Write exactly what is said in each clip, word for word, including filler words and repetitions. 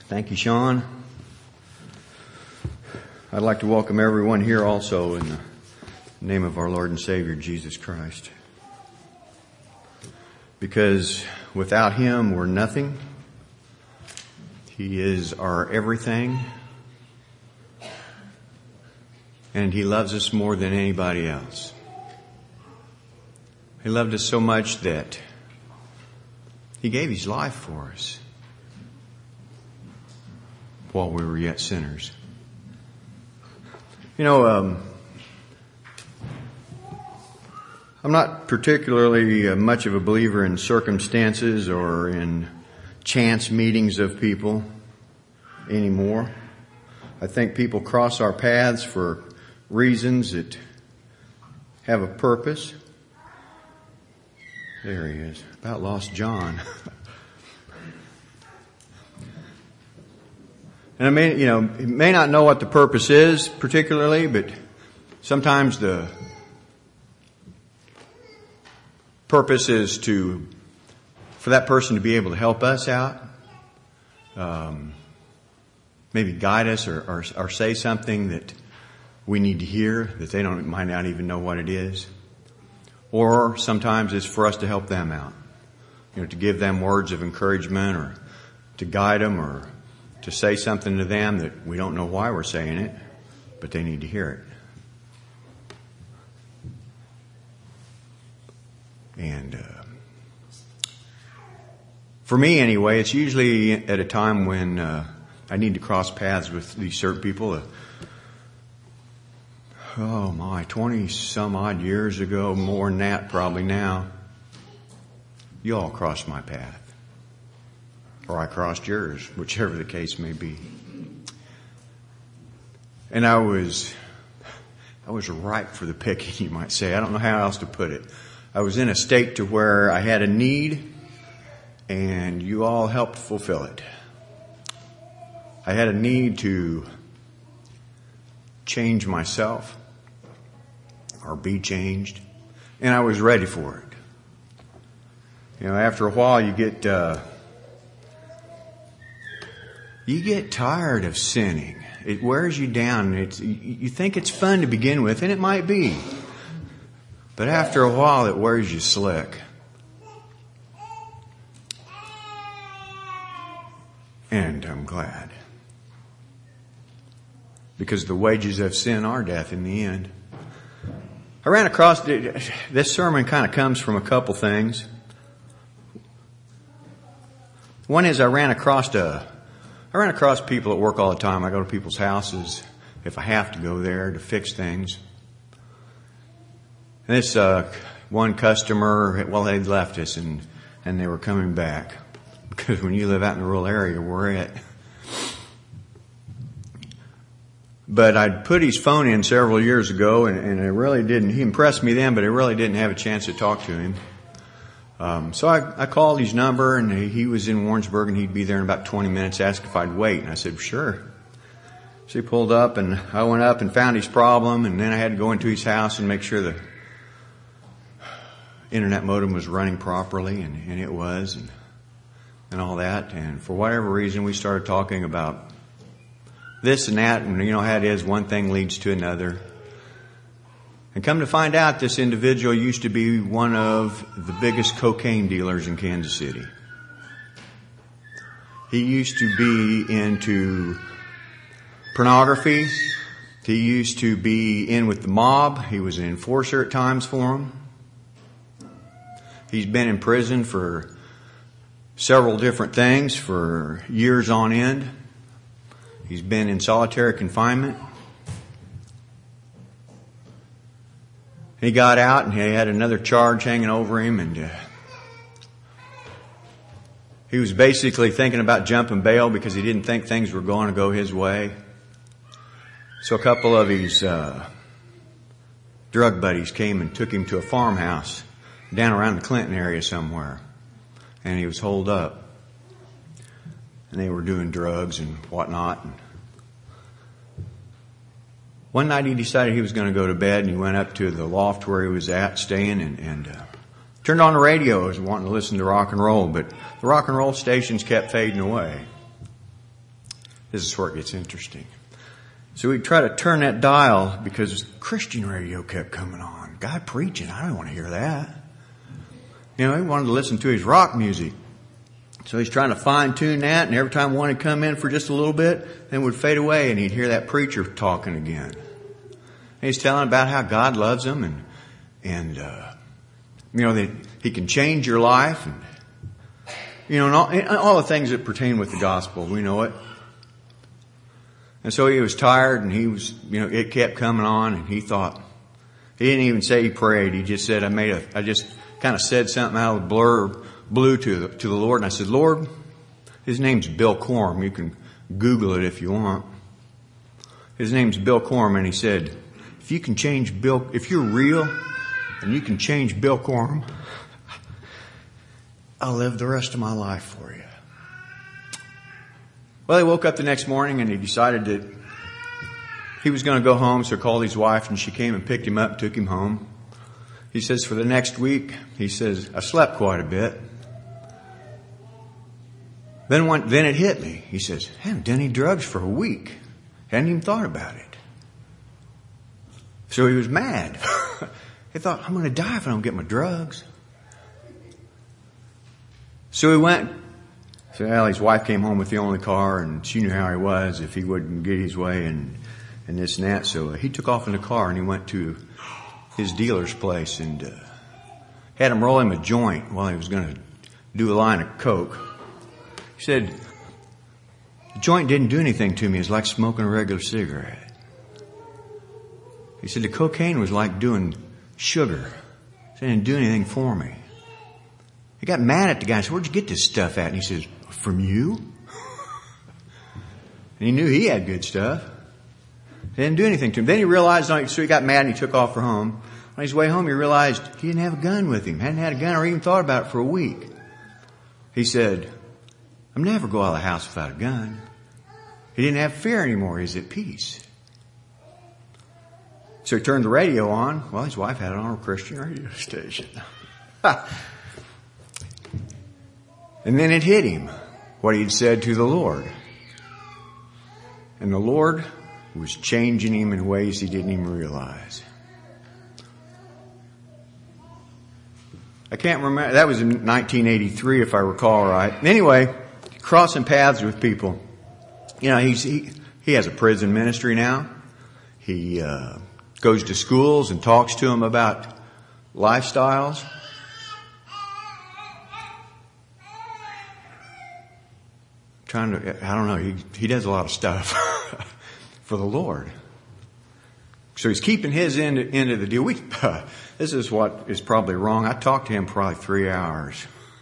Thank you, Sean. I'd like to welcome everyone here also in the name of our Lord and Savior, Jesus Christ. Because without Him, we're nothing. He is our everything. And He loves us more than anybody else. He loved us so much that He gave His life for us while we were yet sinners. You know, um, I'm not particularly uh, much of a believer in circumstances or in chance meetings of people anymore. I think people cross our paths for reasons that have a purpose. There he is. About lost John. And I mean, you know, you may not know what the purpose is particularly, but sometimes the purpose is to, for that person to be able to help us out, um, maybe guide us or, or, or say something that we need to hear that they don't might not even know what it is. Or sometimes it's for us to help them out, you know, to give them words of encouragement or to guide them or to say something to them that we don't know why we're saying it, but they need to hear it. And uh, for me anyway, it's usually at a time when uh, I need to cross paths with these certain people. Uh, oh my, twenty some odd years ago, more than that probably now, you all crossed my path. Or I crossed yours, whichever the case may be. And I was, I was ripe for the picking, you might say. I don't know how else to put it. I was in a state to where I had a need, and you all helped fulfill it. I had a need to change myself, or be changed, and I was ready for it. You know, after a while you get, uh, You get tired of sinning. It wears you down. It's, you think it's fun to begin with, and it might be. But after a while, it wears you slick. And I'm glad. Because the wages of sin are death in the end. I ran across, this sermon kind of comes from a couple things. One is I ran across a I run across people at work all the time. I go to people's houses if I have to go there to fix things. And this uh, one customer, well, they'd left us and, and they were coming back. Because when you live out in the rural area, we're it. But I'd put his phone in several years ago, and, and it really didn't, he impressed me then, but I really didn't have a chance to talk to him. Um, so I, I called his number, and he, he was in Warrensburg, and he'd be there in about twenty minutes, asked if I'd wait. And I said, sure. So he pulled up, and I went up and found his problem, and then I had to go into his house and make sure the internet modem was running properly, and, and it was, and, and all that. And for whatever reason, we started talking about this and that, and you know how it is, one thing leads to another. And come to find out, this individual used to be one of the biggest cocaine dealers in Kansas City. He used to be into pornography. He used to be in with the mob. He was an enforcer at times for them. He's been in prison for several different things for years on end. He's been in solitary confinement. He got out and he had another charge hanging over him, and uh, he was basically thinking about jumping bail because he didn't think things were going to go his way. So a couple of his uh, drug buddies came and took him to a farmhouse down around the Clinton area somewhere, and he was holed up. And they were doing drugs and whatnot. And one night he decided he was going to go to bed, and he went up to the loft where he was at staying and, and uh, turned on the radio. He was wanting to listen to rock and roll, but the rock and roll stations kept fading away. This is where it gets interesting. So we try to turn that dial because Christian radio kept coming on. Guy preaching, I don't want to hear that. You know, he wanted to listen to his rock music. So he's trying to fine tune that, and every time one would come in for just a little bit, then would fade away, and he'd hear that preacher talking again. And he's telling about how God loves him, and and uh, you know that He can change your life, and you know, and all, and all the things that pertain with the gospel. We know it. And so he was tired, and he was, you know, it kept coming on, and he thought, he didn't even say he prayed. He just said, I made a, I just kind of said something out of the blur, blue to the, to the Lord. And I said, Lord, his name's Bill Corm. You can Google it if you want. His name's Bill Corm, and he said, if you can change Bill, if you're real, and you can change Bill Corm, I'll live the rest of my life for you. Well, he woke up the next morning and he decided that he was going to go home, so he called his wife and she came and picked him up, took him home. He says, for the next week, he says, I slept quite a bit. Then one, then it hit me. He says, I haven't done any drugs for a week. Hadn't even thought about it. So he was mad. He thought, I'm going to die if I don't get my drugs. So he went. So well, his wife came home with the only car, and she knew how he was if he wouldn't get his way and, and this and that. So he took off in the car and he went to his dealer's place and uh, had him roll him a joint while he was going to do a line of coke. He said, the joint didn't do anything to me. It was like smoking a regular cigarette. He said, the cocaine was like doing sugar. It didn't do anything for me. He got mad at the guy. I said, where'd you get this stuff at? And he says, from you? And he knew he had good stuff. It didn't do anything to him. Then he realized, so he got mad and he took off for home. On his way home, he realized he didn't have a gun with him. Hadn't had a gun or even thought about it for a week. He said, I'm never go out of the house without a gun. He didn't have fear anymore. He's at peace. So he turned the radio on. Well, his wife had it on a Christian radio station. And then it hit him, what he'd said to the Lord. And the Lord was changing him in ways he didn't even realize. I can't remember. That was in nineteen eighty-three, if I recall right. Anyway, crossing paths with people. You know, he's, he, he has a prison ministry now. He uh, goes to schools and talks to them about lifestyles. Trying to, I don't know, he, he does a lot of stuff for the Lord. So he's keeping his end, end of the deal. We, uh, this is what is probably wrong. I talked to him probably three hours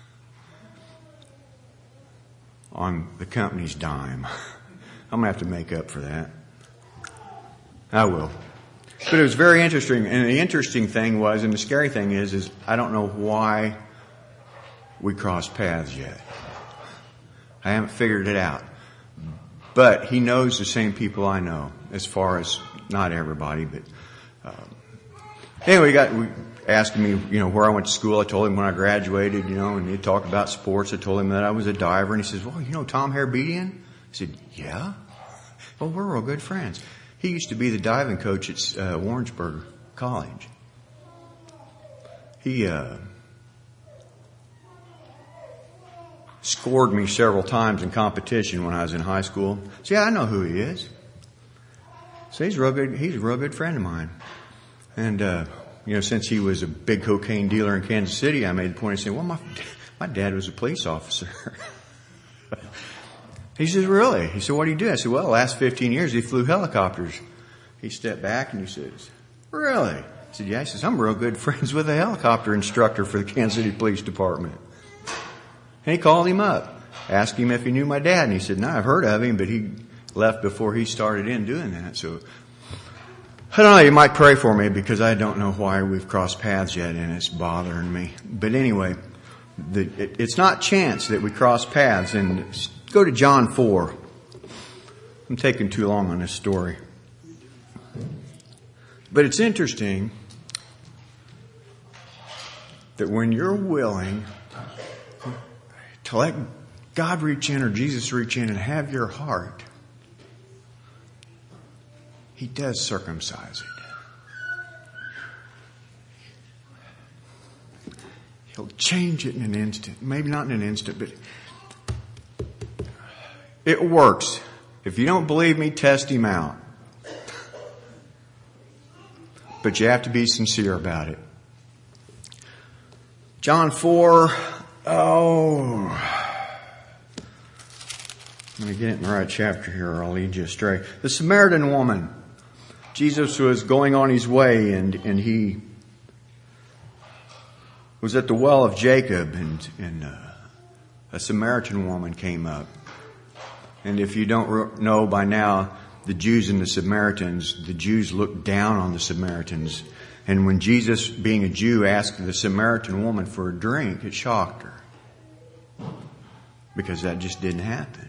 on the company's dime. I'm going to have to make up for that. I will. But it was very interesting. And the interesting thing was, and the scary thing is, is I don't know why we crossed paths yet. I haven't figured it out. But he knows the same people I know, as far as, not everybody, but, um, anyway, he got, we asking me, you know, where I went to school. I told him when I graduated, you know, and he talked about sports. I told him that I was a diver, and he says, well, you know Tom Herbedian? I said, yeah. Well, we're real good friends. He used to be the diving coach at, uh, Warrensburg College. He, uh, scored me several times in competition when I was in high school. So yeah, I know who he is. So he's a real good, he's a real good friend of mine. And, uh, you know, since he was a big cocaine dealer in Kansas City, I made the point of saying, well, my, my dad was a police officer. He says, really? He said, what do you do? I said, well, the last fifteen years he flew helicopters. He stepped back and he says, really? I said, yeah. He says, I'm real good friends with a helicopter instructor for the Kansas City Police Department. And he called him up, asked him if he knew my dad. And he said, no, I've heard of him, but he left before he started in doing that. So, I don't know, you might pray for me because I don't know why we've crossed paths yet and it's bothering me. But anyway, the, it, it's not chance that we cross paths. And go to John four. I'm taking too long on this story. But it's interesting that when you're willing to let God reach in or Jesus reach in and have your heart, He does circumcise it. He'll change it in an instant. Maybe not in an instant, but it works. If you don't believe me, test him out. But you have to be sincere about it. John four, oh... Let me get it in the right chapter here or I'll lead you astray. The Samaritan woman. Jesus was going on his way and, and he was at the well of Jacob and, and uh, a Samaritan woman came up. And if you don't know by now, the Jews and the Samaritans, the Jews looked down on the Samaritans. And when Jesus, being a Jew, asked the Samaritan woman for a drink, it shocked her. Because that just didn't happen.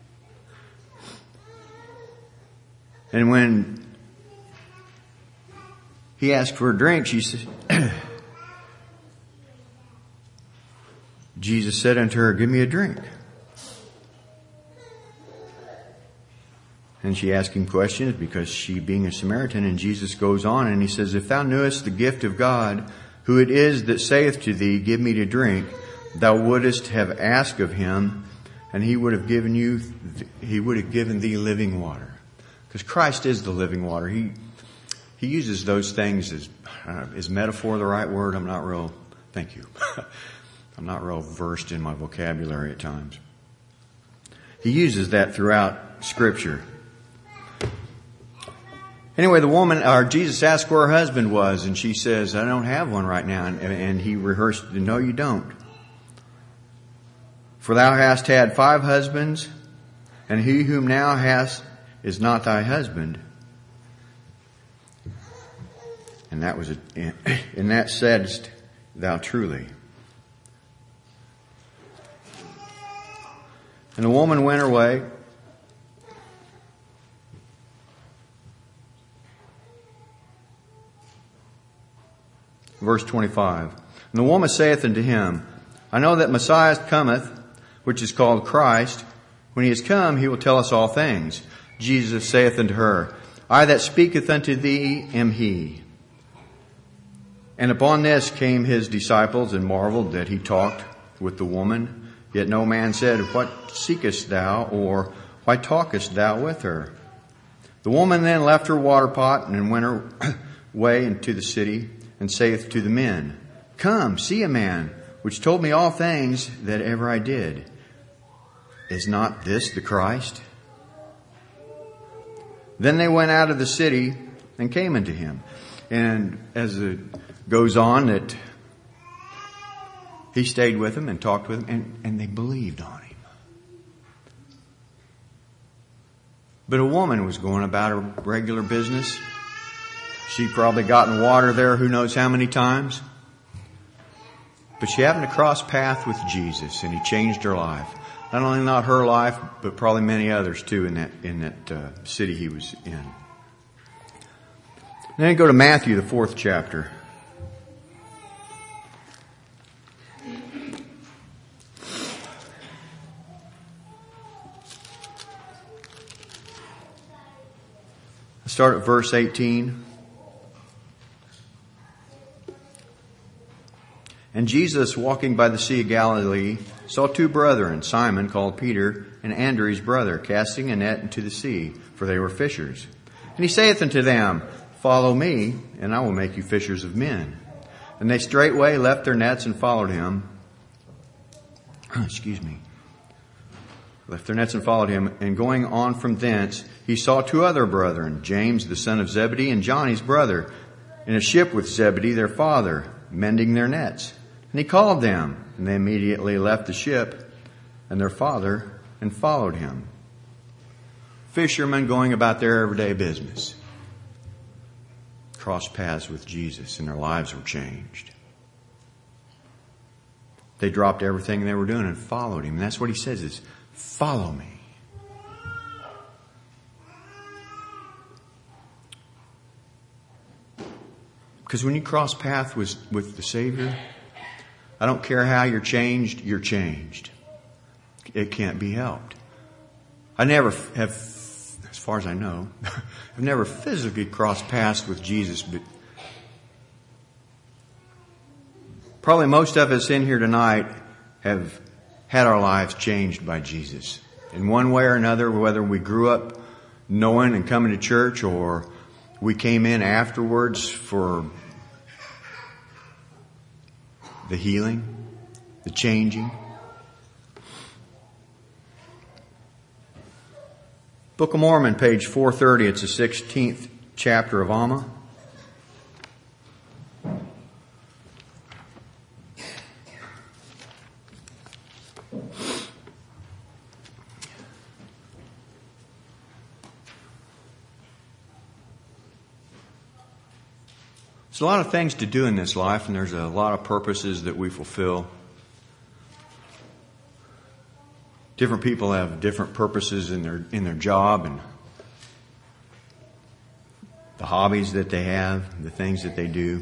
And when he asked for a drink, she said, Jesus said unto her, give me a drink. And she asked him questions because she being a Samaritan, and Jesus goes on and he says, if thou knewest the gift of God, who it is that saith to thee, give me to drink, thou wouldest have asked of him, and he would have given you, he would have given thee living water. Because Christ is the living water. He he uses those things as, uh, is metaphor the right word? I'm not real, thank you. I'm not real versed in my vocabulary at times. He uses that throughout Scripture. Anyway, the woman, or Jesus asked where her husband was, and she says, I don't have one right now. And, and he rehearsed, no, you don't. For thou hast had five husbands, and he whom now hast is not thy husband. And that was, a, and that saidst thou truly. And the woman went her way. Verse twenty-five. And the woman saith unto him, I know that Messiah cometh, which is called Christ. When he is come, he will tell us all things. Jesus saith unto her, I that speaketh unto thee am he. And upon this came his disciples and marveled that he talked with the woman. Yet no man said, what seekest thou? Or why talkest thou with her? The woman then left her water pot and went her way into the city and saith to the men, come, see a man which told me all things that ever I did. Is not this the Christ? Then they went out of the city and came unto him. And as it goes on, that he stayed with them and talked with them, and, and they believed on him. But a woman was going about her regular business. She'd probably gotten water there who knows how many times. But she happened to cross path with Jesus, and he changed her life. Not only not her life, but probably many others too in that in that uh, city he was in. Then go to Matthew, the fourth chapter. Let's start at verse eighteen. And Jesus, walking by the Sea of Galilee, saw two brethren, Simon, called Peter, and Andrew his brother, casting a net into the sea, for they were fishers. And he saith unto them, follow me, and I will make you fishers of men. And they straightway left their nets and followed him. Excuse me. Left their nets and followed him. And going on from thence, he saw two other brethren, James the son of Zebedee, and John his brother, in a ship with Zebedee their father, mending their nets. And he called them, and they immediately left the ship and their father and followed him. Fishermen going about their everyday business. Crossed paths with Jesus, and their lives were changed. They dropped everything they were doing and followed him. And that's what he says is, follow me. Because when you cross paths with, with the Savior, I don't care how you're changed, you're changed. It can't be helped. I never have, as far as I know. I've never physically crossed paths with Jesus, but probably most of us in here tonight have had our lives changed by Jesus. In one way or another, whether we grew up knowing and coming to church or we came in afterwards for the healing, the changing. Book of Mormon, page four thirty. It's the sixteenth chapter of Alma. There's a lot of things to do in this life, and there's a lot of purposes that we fulfill. Different people have different purposes in their in their job and the hobbies that they have, the things that they do.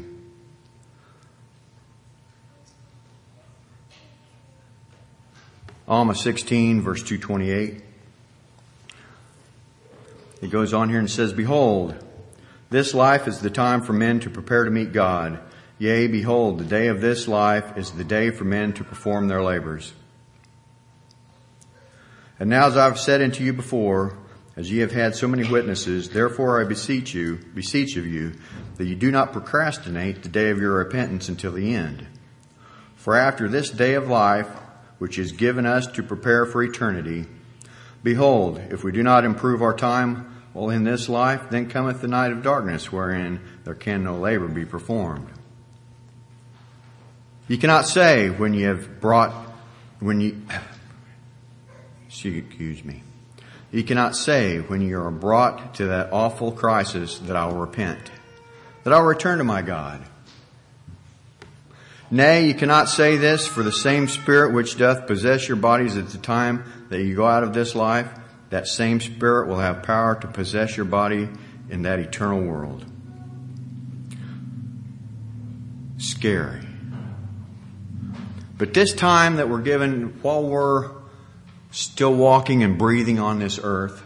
Alma sixteen, verse two twenty-eight. He goes on here and says, "Behold, this life is the time for men to prepare to meet God. Yea, behold, the day of this life is the day for men to perform their labors. And now as I have said unto you before, as ye have had so many witnesses, therefore I beseech you, beseech of you, that you do not procrastinate the day of your repentance until the end. For after this day of life, which is given us to prepare for eternity, behold, if we do not improve our time well in this life, then cometh the night of darkness, wherein there can no labor be performed. You cannot say when you have brought, when you, excuse me, you cannot say when you are brought to that awful crisis that I will repent, that I will return to my God. Nay, you cannot say this, for the same Spirit which doth possess your bodies at the time that you go out of this life, that same Spirit will have power to possess your body in that eternal world." Scary. But this time that we're given while we're still walking and breathing on this earth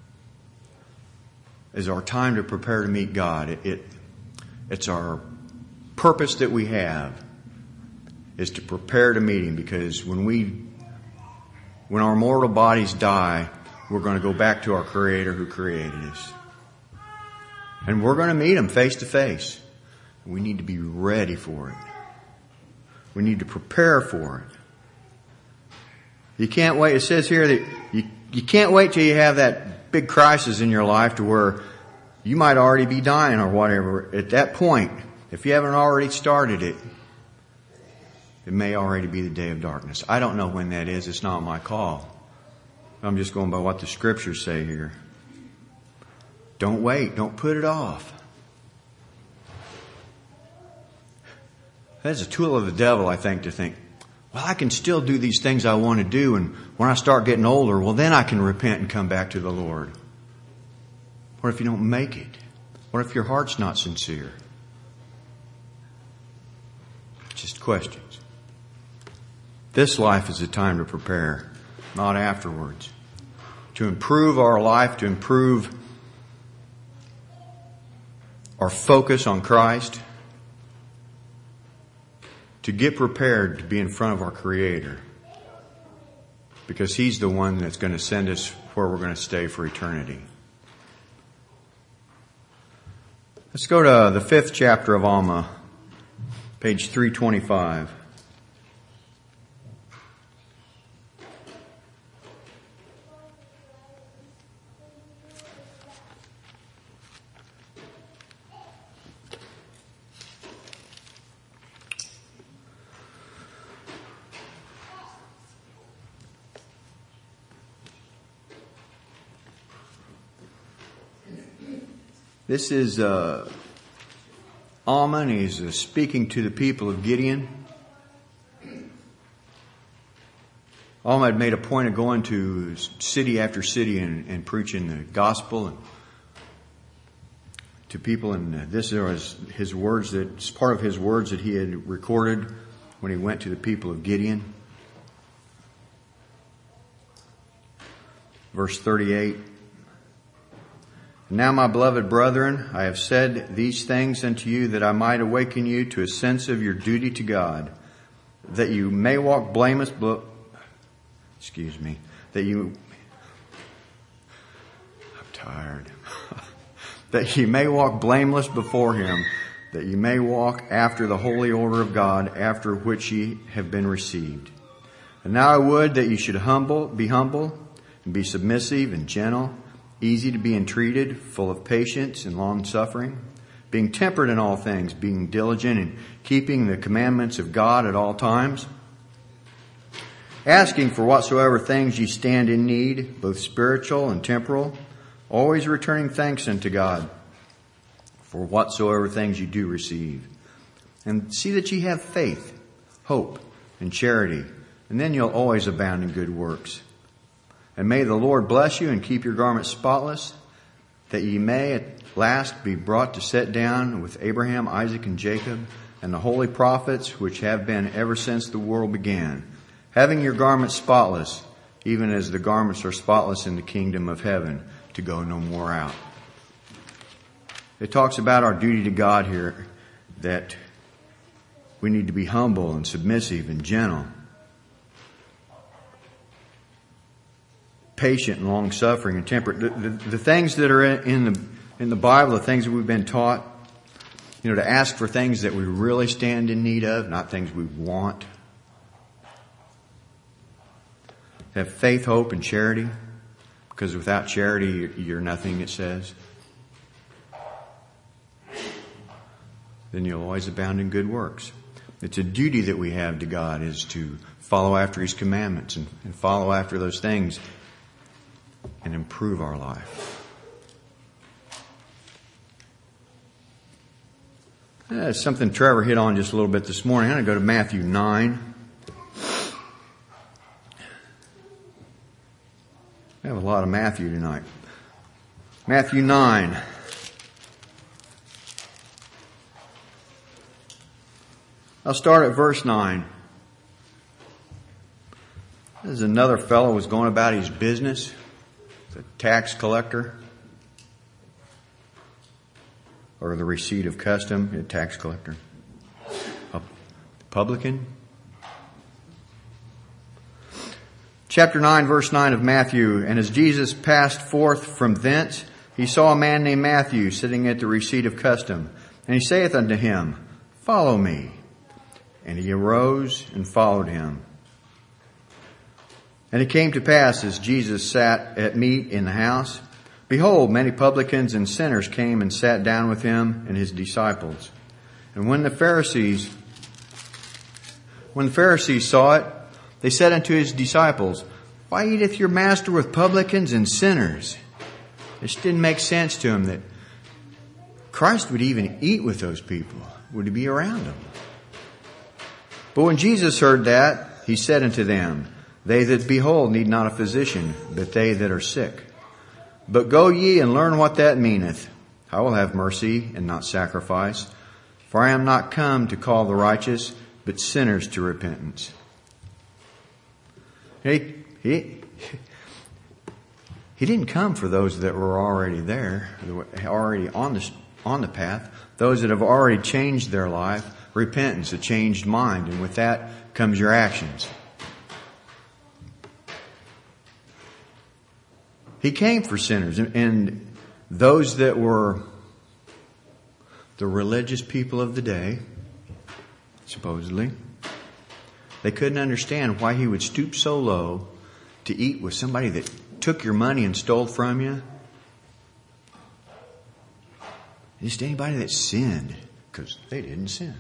is our time to prepare to meet God. It, it it's our purpose that we have is to prepare to meet Him, because when we when our mortal bodies die, we're going to go back to our Creator who created us. And we're going to meet Him face to face. We need to be ready for it. We need to prepare for it. You can't wait. It says here that you, you can't wait till you have that big crisis in your life to where you might already be dying or whatever. At that point, if you haven't already started it, it may already be the day of darkness. I don't know when that is. It's not my call. I'm just going by what the Scriptures say here. Don't wait. Don't put it off. That's a tool of the devil, I think, to think, well, I can still do these things I want to do, and when I start getting older, well, then I can repent and come back to the Lord. What if you don't make it? What if your heart's not sincere? Just questions. This life is a time to prepare, not afterwards. To improve our life, to improve our focus on Christ, to get prepared to be in front of our Creator, because He's the one that's going to send us where we're going to stay for eternity. Let's go to the fifth chapter of Alma, page three twenty-five. This is uh, Alma, and he's uh, speaking to the people of Gideon. Alma had made a point of going to city after city and, and preaching the gospel and to people. And uh, this was his words, that it's part of his words that he had recorded when he went to the people of Gideon. Verse thirty-eight. Now, my beloved brethren, I have said these things unto you that I might awaken you to a sense of your duty to God, that you may walk blameless, but, excuse me, that you, I'm tired, that you may walk blameless before Him, that you may walk after the holy order of God, after which ye have been received. And now I would that you should humble, be humble, and be submissive and gentle, easy to be entreated, full of patience and long suffering, being temperate in all things, being diligent in keeping the commandments of God at all times, asking for whatsoever things ye stand in need, both spiritual and temporal, always returning thanks unto God for whatsoever things you do receive. And see that ye have faith, hope, and charity, and then you'll always abound in good works. And may the Lord bless you and keep your garments spotless, that ye may at last be brought to sit down with Abraham, Isaac, and Jacob, and the holy prophets which have been ever since the world began, having your garments spotless, even as the garments are spotless in the kingdom of heaven, to go no more out. It talks about our duty to God here, that we need to be humble and submissive and gentle, patient and long-suffering and temperate. The, the, the things that are in the in the Bible, the things that we've been taught, you know, to ask for things that we really stand in need of, not things we want. To have faith, hope, and charity, because without charity, you're nothing, it says. Then you'll always abound in good works. It's a duty that we have to God, is to follow after His commandments and, and follow after those things and improve our life. That's something Trevor hit on just a little bit this morning. I'm going to go to Matthew nine. I have a lot of Matthew tonight. Matthew nine. I'll start at verse nine. This is another fellow was going about his business. The tax collector, or the receipt of custom, a tax collector, a publican. Chapter nine, verse nine of Matthew. And as Jesus passed forth from thence, he saw a man named Matthew sitting at the receipt of custom. And he saith unto him, Follow me. And he arose and followed him. And it came to pass, as Jesus sat at meat in the house, behold, many publicans and sinners came and sat down with him and his disciples. And when the Pharisees, when the Pharisees saw it, they said unto his disciples, Why eateth your master with publicans and sinners? It just didn't make sense to him that Christ would even eat with those people. Would he be around them? But when Jesus heard that, he said unto them, They that behold need not a physician, but they that are sick. But go ye and learn what that meaneth. I will have mercy and not sacrifice. For I am not come to call the righteous, but sinners to repentance. He, he, he didn't come for those that were already there, already on the, on the path. Those that have already changed their life. Repentance, a changed mind. And with that comes your actions. He came for sinners, and those that were the religious people of the day, supposedly, they couldn't understand why he would stoop so low to eat with somebody that took your money and stole from you. Just anybody that sinned, because they didn't sin.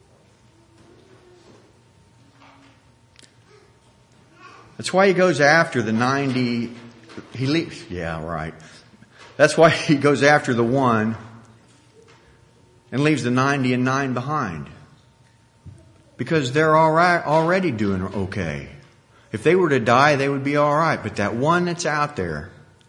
That's why he goes after the ninety... He leaves. Yeah, right. That's why he goes after the one and leaves the ninety and nine behind. Because they're all right, already doing okay. If they were to die, they would be all right. But that one that's out there,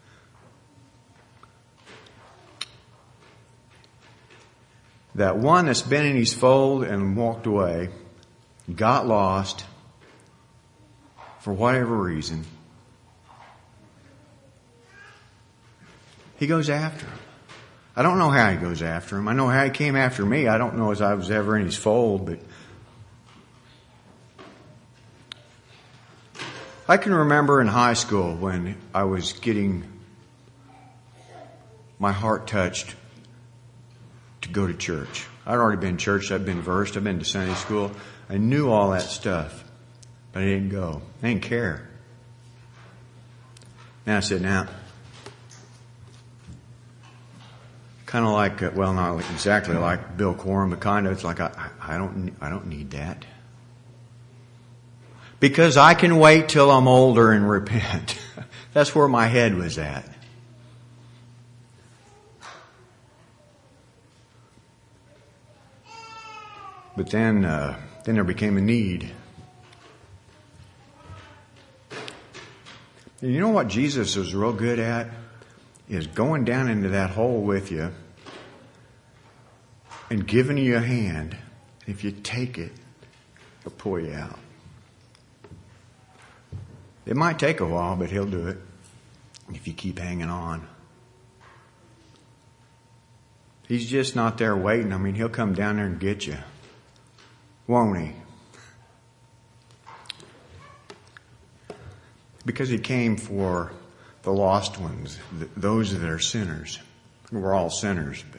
that one that's been in his fold and walked away, got lost for whatever reason, he goes after him. I don't know how he goes after him. I know how he came after me. I don't know as I was ever in his fold, but I can remember in high school when I was getting my heart touched to go to church. I'd already been in church. I'd been versed. I'd been to Sunday school. I knew all that stuff, but I didn't go. I didn't care. And I said, now, kind of like, uh, well, not like exactly like Bill Coram, but kind of, it's like, I, I don't, I don't need that. Because I can wait till I'm older and repent. That's where my head was at. But then, uh, then there became a need. And you know what Jesus was real good at? Is going down into that hole with you and giving you a hand. If you take it, he'll pull you out. It might take a while, but he'll do it if you keep hanging on. He's just not there waiting. I mean, he'll come down there and get you. Won't he? Because he came for the lost ones, those that are sinners. We're all sinners, but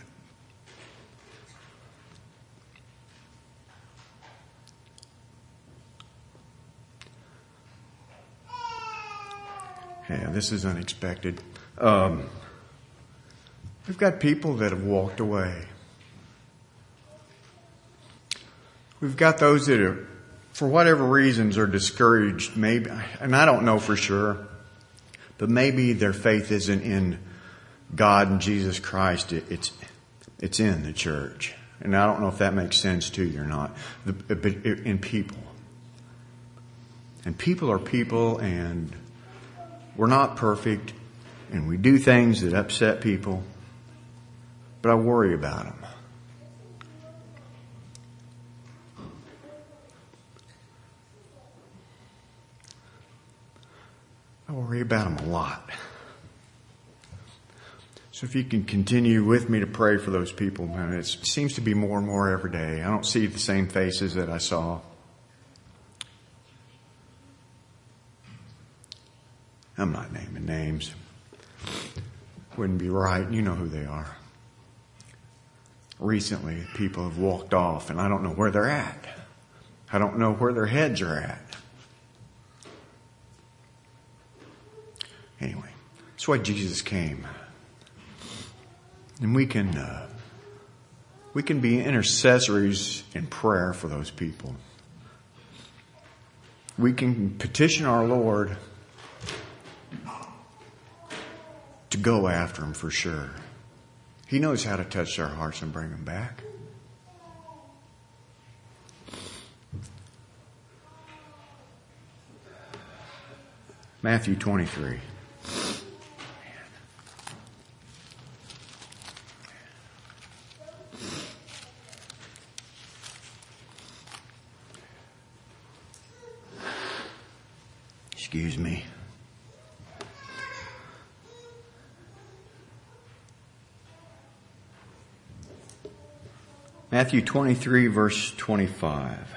yeah, this is unexpected. Um, we've got people that have walked away. We've got those that are, for whatever reasons, are discouraged. Maybe, and I don't know for sure, but maybe their faith isn't in God and Jesus Christ. It, it's it's in the church, and I don't know if that makes sense to you or not. But in people, and people are people, and we're not perfect, and we do things that upset people. But I worry about them. I worry about them a lot. So if you can continue with me to pray for those people, man, it seems to be more and more every day. I don't see the same faces that I saw. I'm not naming names. Wouldn't be right. You know who they are. Recently, people have walked off, and I don't know where they're at. I don't know where their heads are at. Anyway, that's why Jesus came. And we can, uh, we can be intercessories in prayer for those people. We can petition our Lord to go after them for sure. He knows how to touch their hearts and bring them back. Matthew twenty-three. Excuse me. Matthew twenty-three, verse twenty-five.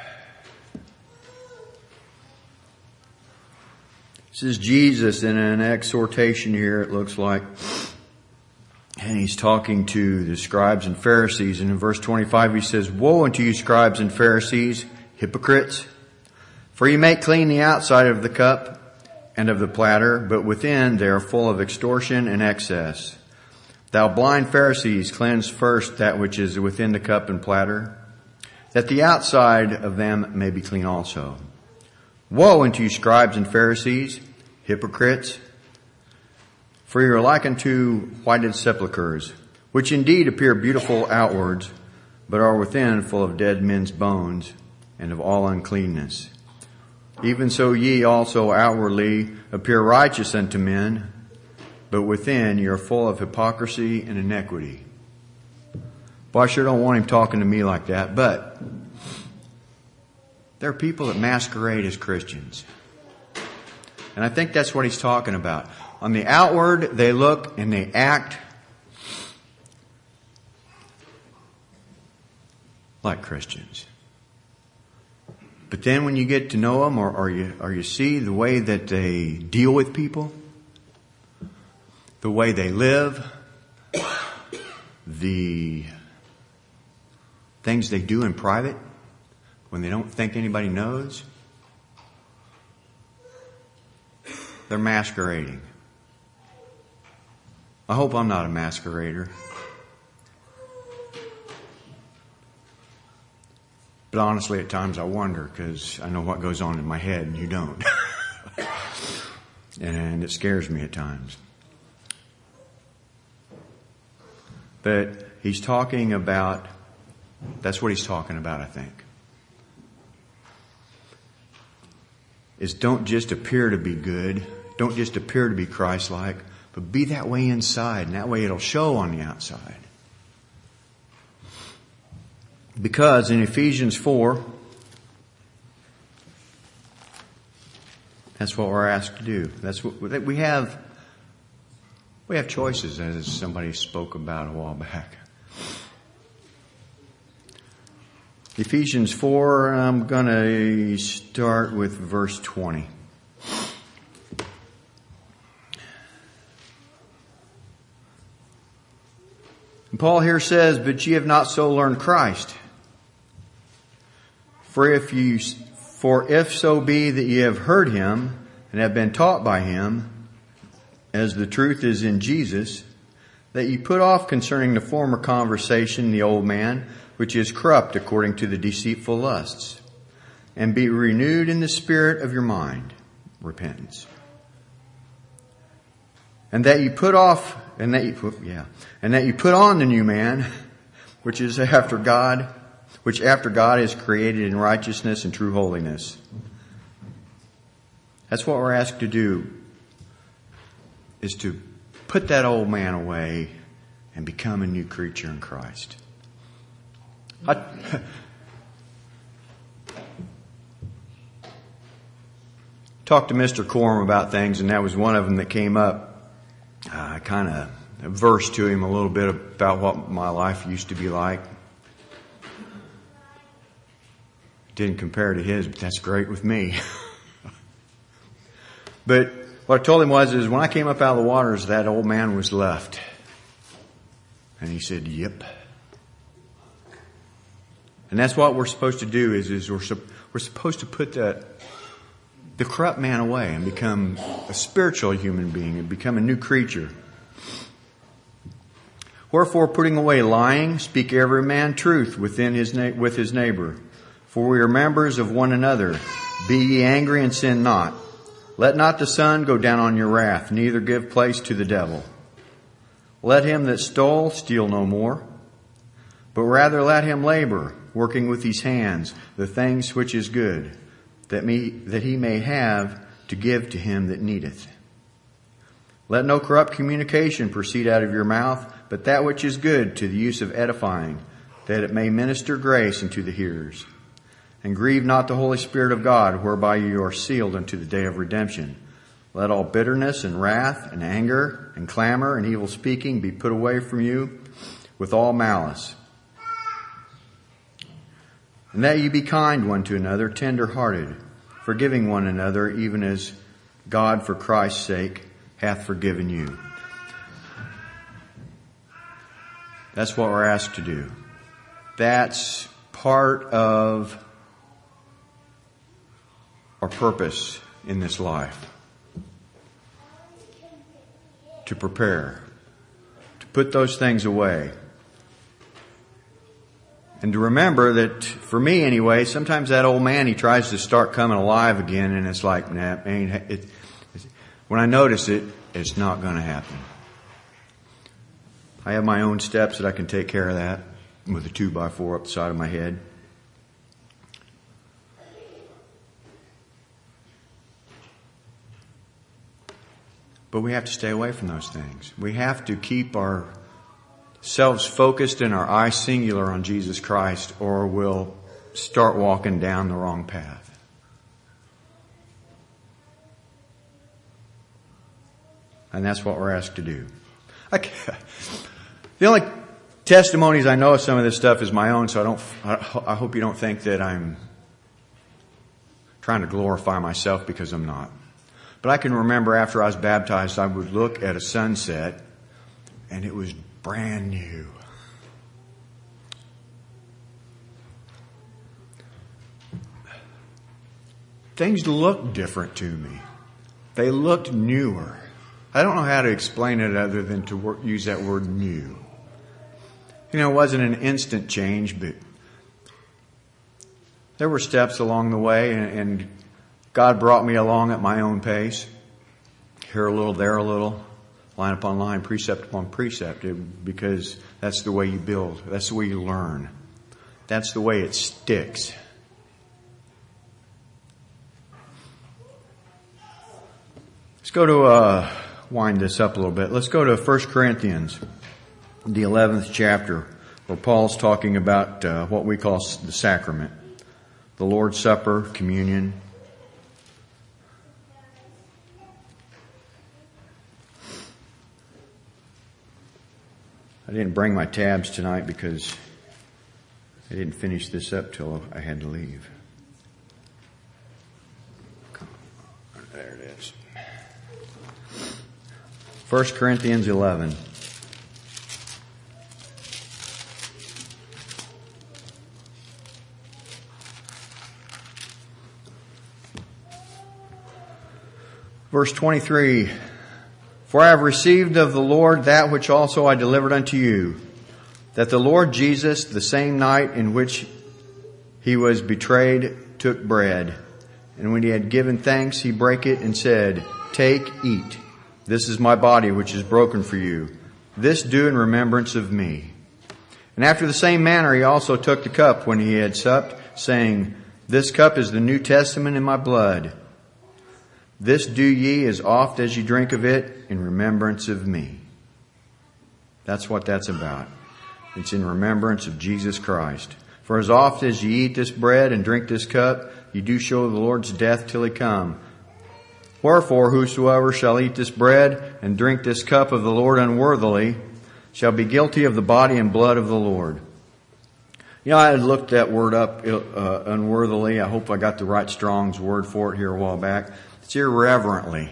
This is Jesus in an exhortation here, it looks like. And he's talking to the scribes and Pharisees. And in verse twenty-five he says, "Woe unto you, scribes and Pharisees, hypocrites! For you make clean the outside of the cup and of the platter, but within they are full of extortion and excess. Thou blind Pharisees, cleanse first that which is within the cup and platter, that the outside of them may be clean also. Woe unto you, scribes and Pharisees, hypocrites! For you are like unto whited sepulchres, which indeed appear beautiful outwards, but are within full of dead men's bones and of all uncleanness. Even so ye also outwardly appear righteous unto men, but within you are full of hypocrisy and iniquity." Well, I sure don't want him talking to me like that, but there are people that masquerade as Christians. And I think that's what he's talking about. On the outward, they look and they act like Christians. But then when you get to know them, or, or you or you see the way that they deal with people, the way they live, the things they do in private when they don't think anybody knows, they're masquerading. I hope I'm not a masquerader. But honestly, at times I wonder, because I know what goes on in my head and you don't. And it scares me at times. But he's talking about, that's what he's talking about, I think. Is don't just appear to be good. Don't just appear to be Christ-like. But be that way inside. And that way it'll show on the outside. Because in Ephesians four, that's what we're asked to do. That's what we have. We have choices, as somebody spoke about a while back. Ephesians four, I'm going to start with verse twenty. And Paul here says, "But ye have not so learned Christ. For if you, for if so be that ye have heard him and have been taught by him, as the truth is in Jesus, that ye put off concerning the former conversation the old man, which is corrupt according to the deceitful lusts, and be renewed in the spirit of your mind," repentance. "And that ye put off, and that you, yeah, and that you put on the new man, which is after God, which after God is created in righteousness and true holiness." That's what we're asked to do, is to put that old man away and become a new creature in Christ. I talked to Mister Corm about things, and that was one of them that came up. I kind of versed to him a little bit about what my life used to be like. Didn't compare to his, but that's great with me. But what I told him was, is when I came up out of the waters, that old man was left. And he said, "Yep." And that's what we're supposed to do, is, is we're, we're supposed to put that, the corrupt man away and become a spiritual human being and become a new creature. "Wherefore, putting away lying, speak every man truth within his na- with his neighbor. For we are members of one another. Be ye angry and sin not. Let not the sun go down on your wrath, neither give place to the devil. Let him that stole steal no more, but rather let him labor, working with his hands the things which is good, that me that he may have to give to him that needeth. Let no corrupt communication proceed out of your mouth, but that which is good to the use of edifying, that it may minister grace unto the hearers. And grieve not the Holy Spirit of God, whereby you are sealed unto the day of redemption. Let all bitterness and wrath and anger and clamor and evil speaking be put away from you with all malice. And that ye be kind one to another, tender-hearted, forgiving one another, even as God for Christ's sake hath forgiven you." That's what we're asked to do. That's part of our purpose in this life. To prepare. To put those things away. And to remember that, for me anyway, sometimes that old man, he tries to start coming alive again, and it's like, nah, ain't, it, it, when I notice it, it's not going to happen. I have my own steps that I can take care of that with a two by four up the side of my head. But we have to stay away from those things. We have to keep ourselves focused and our eyes singular on Jesus Christ, or we'll start walking down the wrong path. And that's what we're asked to do. I, the only testimonies, I know some of this stuff is my own, so I don't, I hope you don't think that I'm trying to glorify myself, because I'm not. But I can remember after I was baptized, I would look at a sunset and it was brand new. Things looked different to me. They looked newer. I don't know how to explain it other than to work, use that word new. You know, it wasn't an instant change, but there were steps along the way, and, and God brought me along at my own pace. Here a little, there a little, line upon line, precept upon precept, it, because that's the way you build. That's the way you learn. That's the way it sticks. Let's go to, uh, wind this up a little bit. Let's go to First Corinthians, the eleventh chapter, where Paul's talking about uh, what we call the sacrament. The Lord's Supper, communion. I didn't bring my tabs tonight because I didn't finish this up till I had to leave. There it is. First Corinthians eleven. Verse twenty-three, for I have received of the Lord that which also I delivered unto you, that the Lord Jesus, the same night in which he was betrayed, took bread. And when he had given thanks, he brake it and said, take, eat. This is my body which is broken for you. This do in remembrance of me. And after the same manner he also took the cup when he had supped, saying, this cup is the New Testament in my blood. This do ye as oft as ye drink of it in remembrance of me. That's what that's about. It's in remembrance of Jesus Christ. For as oft as ye eat this bread and drink this cup, ye do show the Lord's death till he come. Wherefore whosoever shall eat this bread and drink this cup of the Lord unworthily shall be guilty of the body and blood of the Lord. You know, I had looked that word up, uh, unworthily. I hope I got the right Strong's word for it here a while back. It's irreverently.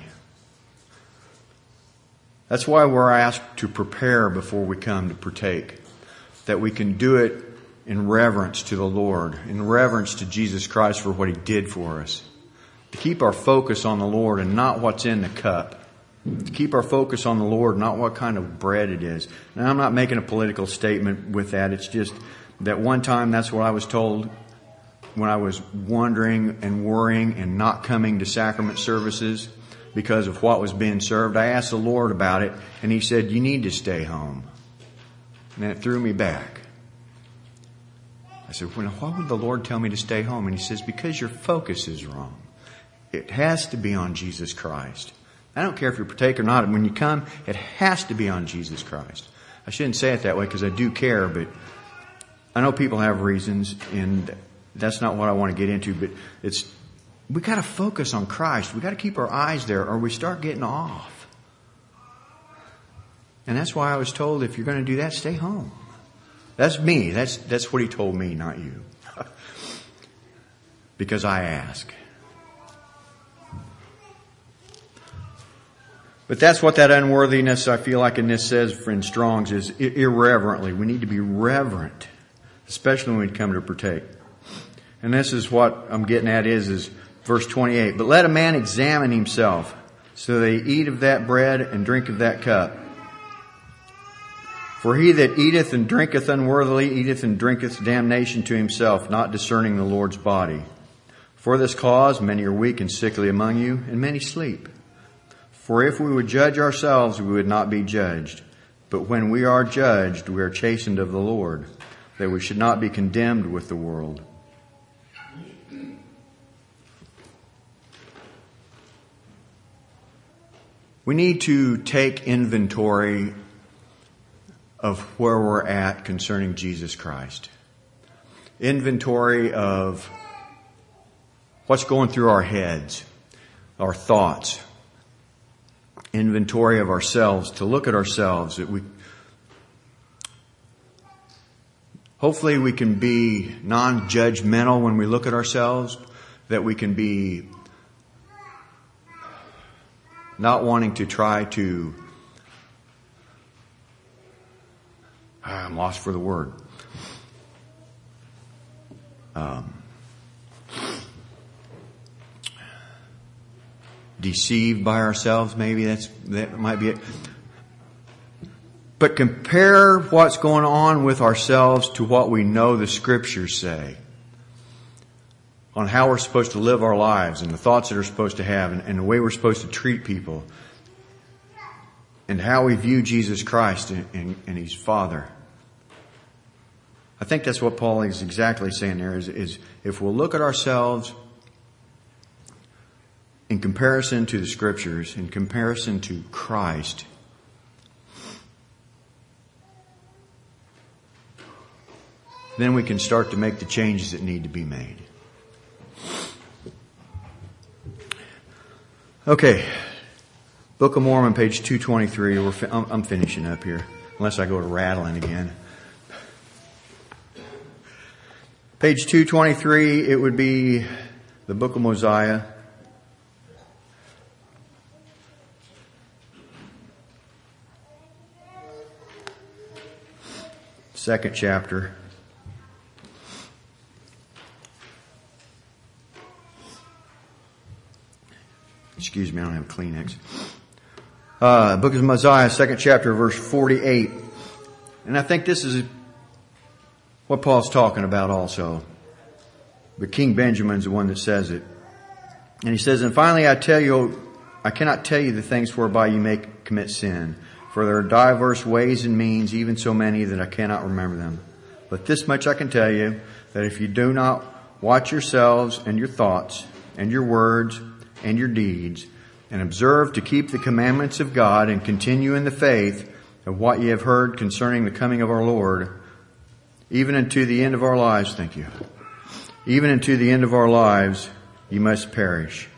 That's why we're asked to prepare before we come to partake. That we can do it in reverence to the Lord, in reverence to Jesus Christ for what he did for us. To keep our focus on the Lord and not what's in the cup. To keep our focus on the Lord, not what kind of bread it is. Now, I'm not making a political statement with that. It's just that one time that's what I was told when I was wondering and worrying and not coming to sacrament services because of what was being served. I asked the Lord about it, and he said, you need to stay home. And then it threw me back. I said, well, why would the Lord tell me to stay home? And he says, because your focus is wrong. It has to be on Jesus Christ. I don't care if you partake or not. When you come, it has to be on Jesus Christ. I shouldn't say it that way because I do care, but I know people have reasons, and that's not what I want to get into, but it's, we got to focus on Christ. We got to keep our eyes there or we start getting off. And that's why I was told, if you're going to do that, stay home. That's me. That's, that's what he told me, not you. Because I ask. But that's what that unworthiness, I feel like in this says in Strong's, is irreverently. We need to be reverent, especially when we come to partake. And this is what I'm getting at is, is verse twenty-eight. But let a man examine himself, so they eat of that bread and drink of that cup. For he that eateth and drinketh unworthily eateth and drinketh damnation to himself, not discerning the Lord's body. For this cause many are weak and sickly among you, and many sleep. For if we would judge ourselves, we would not be judged. But when we are judged, we are chastened of the Lord, that we should not be condemned with the world. We need to take inventory of where we're at concerning Jesus Christ. Inventory of what's going through our heads, our thoughts. Inventory of ourselves, to look at ourselves. That we, Hopefully we can be non-judgmental when we look at ourselves, that we can be not wanting to try to, I'm lost for the word. Um, deceived by ourselves, maybe that's, that might be it. But compare what's going on with ourselves to what we know the Scriptures say on how we're supposed to live our lives and the thoughts that we're supposed to have and, and the way we're supposed to treat people and how we view Jesus Christ and, and, and His Father. I think that's what Paul is exactly saying there is, is if we'll look at ourselves in comparison to the Scriptures, in comparison to Christ, then we can start to make the changes that need to be made. Okay. Book of Mormon, page two twenty-three. We're fi- I'm, I'm finishing up here, unless I go to rattling again. Page two twenty-three, it would be the book of Mosiah. Second chapter. Excuse me, I don't have Kleenex. Uh, book of Mosiah, second chapter, verse forty-eight. And I think this is what Paul's talking about also. But King Benjamin's the one that says it. And he says, and finally I tell you, I cannot tell you the things whereby you may commit sin. For there are diverse ways and means, even so many that I cannot remember them. But this much I can tell you, that if you do not watch yourselves and your thoughts and your words and your deeds, and observe to keep the commandments of God and continue in the faith of what ye have heard concerning the coming of our Lord, even unto the end of our lives, thank you, even unto the end of our lives, you must perish.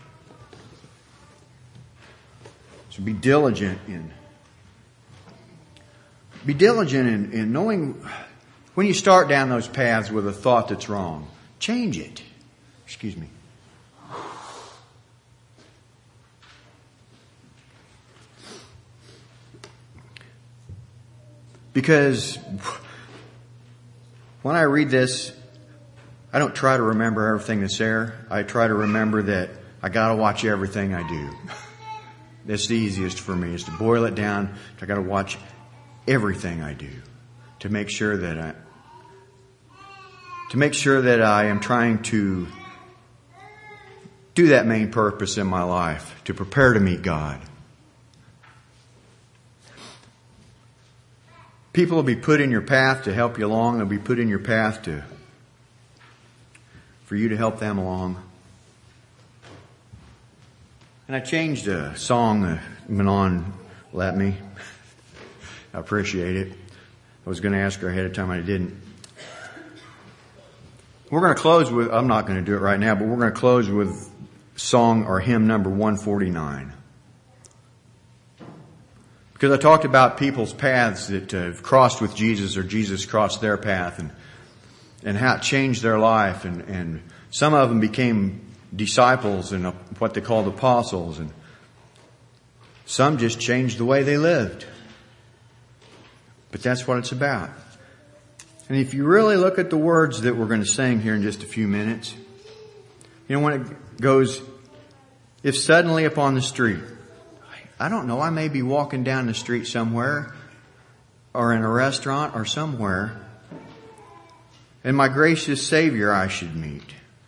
So be diligent in, be diligent in, in knowing when you start down those paths with a thought that's wrong, change it. Excuse me. Because when I read this, I don't try to remember everything that's there. I try to remember that I got to watch everything I do. That's the easiest for me, is to boil it down. I got to watch everything I do to make sure that I to make sure that I am trying to do that main purpose in my life, to prepare to meet God. People will be put in your path to help you along. They'll be put in your path to for you to help them along. And I changed a song that Manon let me. I appreciate it. I was going to ask her ahead of time. I didn't. We're going to close with, I'm not going to do it right now, but we're going to close with song or hymn number one forty-nine. Because I talked about people's paths that have crossed with Jesus, or Jesus crossed their path, and and how it changed their life. And, and some of them became disciples and what they called apostles. And some just changed the way they lived. But that's what it's about. And if you really look at the words that we're going to sing here in just a few minutes, you know, when it goes, if suddenly upon the street, I don't know, I may be walking down the street somewhere or in a restaurant or somewhere, and my gracious Savior I should meet.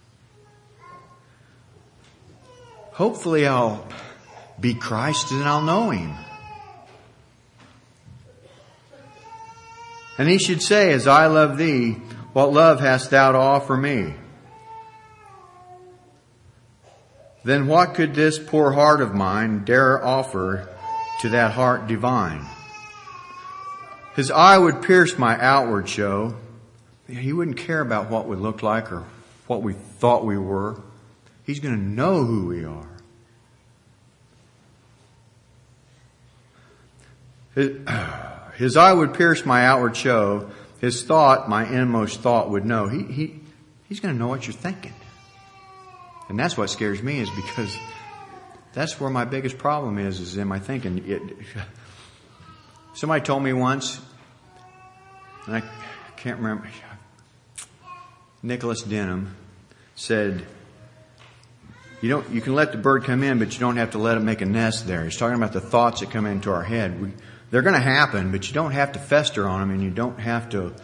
Hopefully I'll be Christ and I'll know Him. And He should say, as I love thee, what love hast thou to offer me? Then what could this poor heart of mine dare offer to that heart divine? His eye would pierce my outward show. He wouldn't care about what we looked like or what we thought we were. He's going to know who we are. His, his eye would pierce my outward show. His thought, my inmost thought, would know. He, he, he's going to know what you're thinking. And that's what scares me, is because that's where my biggest problem is, is in my thinking. It, somebody told me once, and I can't remember, Nicholas Denham said, you don't, you can let the bird come in, but you don't have to let it make a nest there. He's talking about the thoughts that come into our head. We, they're going to happen, but you don't have to fester on them, and you don't have to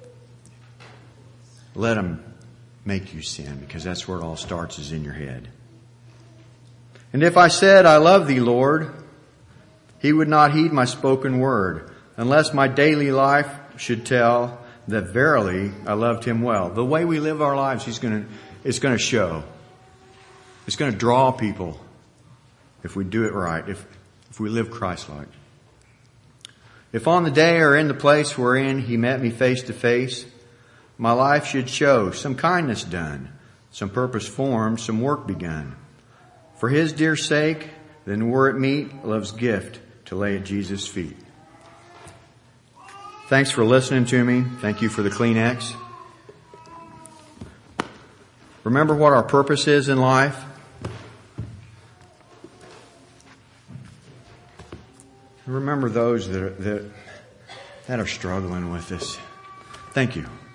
let them make you sin, because that's where it all starts, is in your head. And if I said, I love thee, Lord, he would not heed my spoken word, unless my daily life should tell that verily I loved him well. The way we live our lives, he's going to, it's going to show. It's going to draw people if we do it right, if, if we live Christ-like. If on the day or in the place wherein he met me face to face, my life should show some kindness done, some purpose formed, some work begun. For his dear sake, then were it meet, love's gift to lay at Jesus' feet. Thanks for listening to me. Thank you for the Kleenex. Remember what our purpose is in life. Remember those that are, that, that are struggling with this. Thank you.